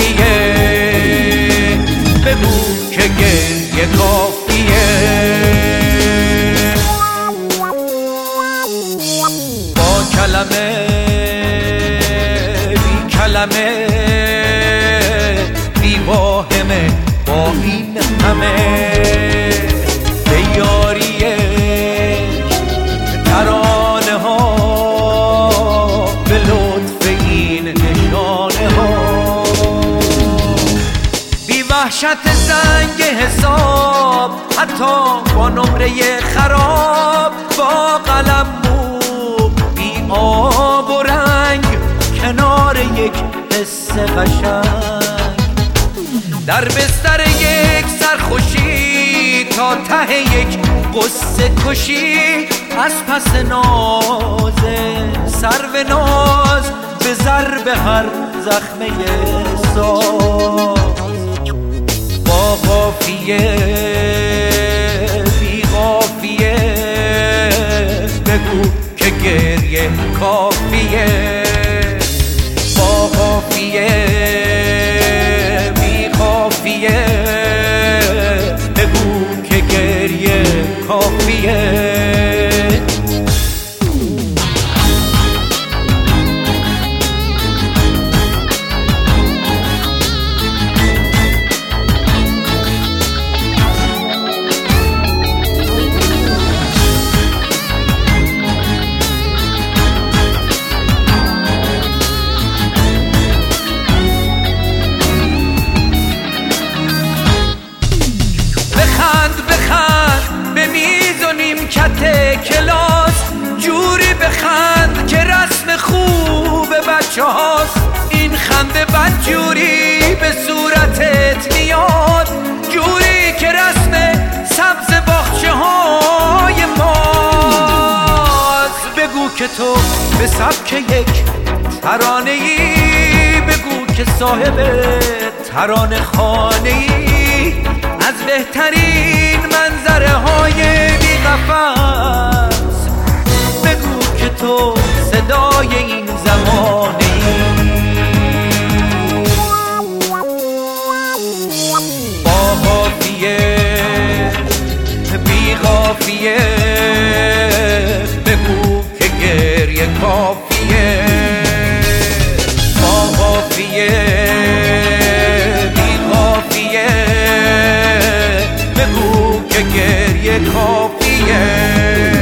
کافیه، بگو که گریه کافیه. با کلمه بی کلمه بی واهمه با این همه به یاری ترانه ها، به لطف این نشانه ها، بی وحشت زنگ حساب، حتی با نمره خراب، با قلم مو بی آب و رنگ، کنار یک قصه قشنگ، در بستر یک سرخوشی تا ته یک قصه کشی، از پس ناز سرو ناز به ضرب هر زخمه ساز، با قافیه بی قافیه بگو که گریه کافیه، با قافیه بی قافیه بگو که گریه کافیه. کلاس جوری بخند که رسم خوب بچه هاست، این خنده بد جوری به صورتت میاد، جوری که رسم سبز باغچه های ماست. بگو که تو به سبک یک ترانه ای، بگو که صاحب ترانه خانه ای، از بهترین منظره های بی قفس، بگو که تو صدای این زمانی. با قافیه بی قافیه بگو که گریه کافیه، با قافیه بی قافیه بگو که گریه کافیه.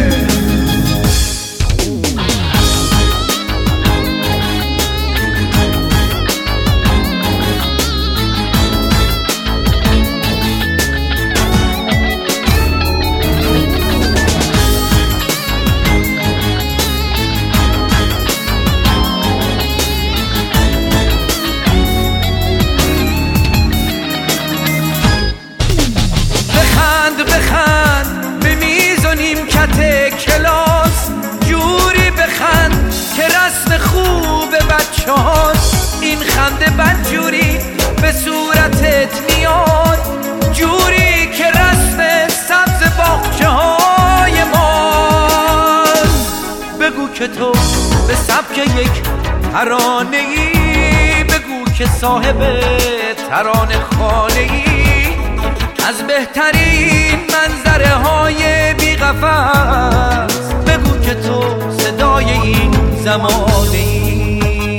بخند به میز و نیمکت کلاس، جوری بخند که رسم خوب بچه هاست، این خنده بد جوری به صورتت میاد، جوری که رسم سبز باغچه های ماست. بگو که تو به سبک یک ترانه ای، بگو که صاحب ترانه خانه ای، از بهترین منظره های بی قفس، بگو که تو صدای این زمانی.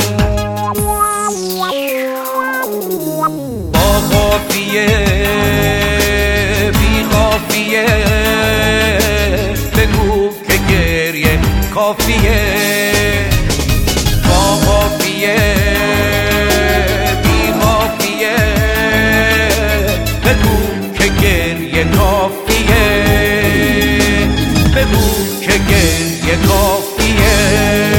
با قافیه بی قافیه بگو که گریه کافیه، با قافیه بی قافیه بگو که گریه کافیه، بگو که گریه کافیه.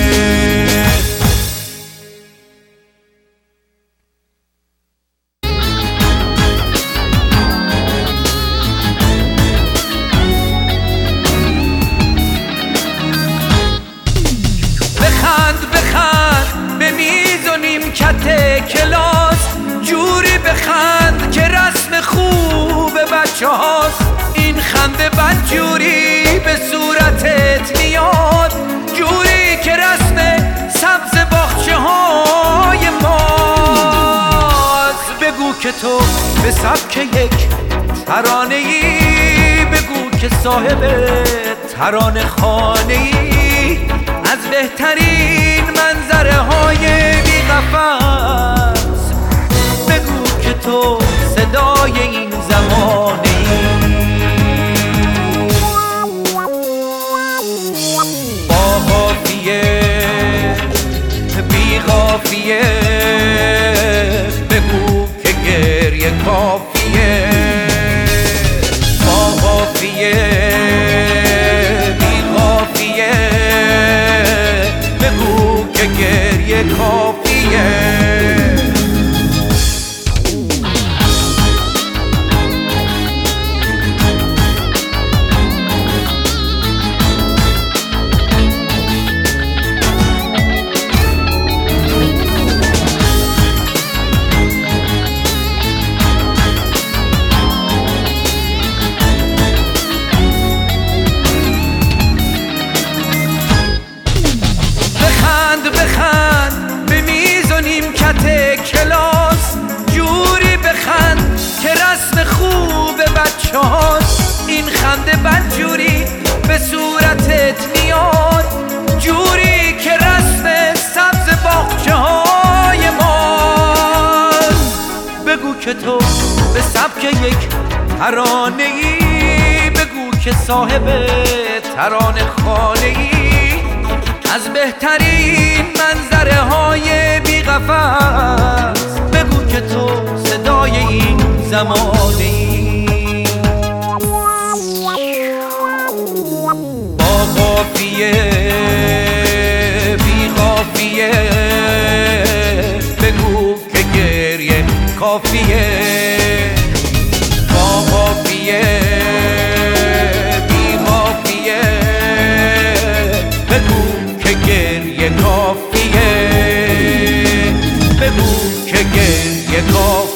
بخند به میز و نیمکت کلاس، جوری بخند که رسم خوب بچه هاست، این خنده بد جوری به صورتت میاد، جوری که رسم سبز باغچه های ماست. که تو به سبک یک ترانه ای، بگو که صاحب ترانه خانه ای، از بهترین منظره های بی قفس، بگو که تو صدای این زمانه ای. با قافیه بی قافیه بگو که گریه کافیه، با قافیه بی قافیه بگو که گریه کافیه. بخند به میز و نیمکت کلاس، جوری بخند که رسم خوب بچه هاست. این خنده بد جوری به صورتت میاد، جوری که رسم سبز باغچه های ماست. بگو که تو به سبک یک ترانه ای، بگو که صاحب ترانه خانه ای، از بهترین منظره های بی قفس، بگو که تو صدای این زمانه ای. با قافیه بی قافیه بگو که گریه کافیه، با قافیه بی قافیه بگو که گریه کافیه، بگو که گریه کافیه.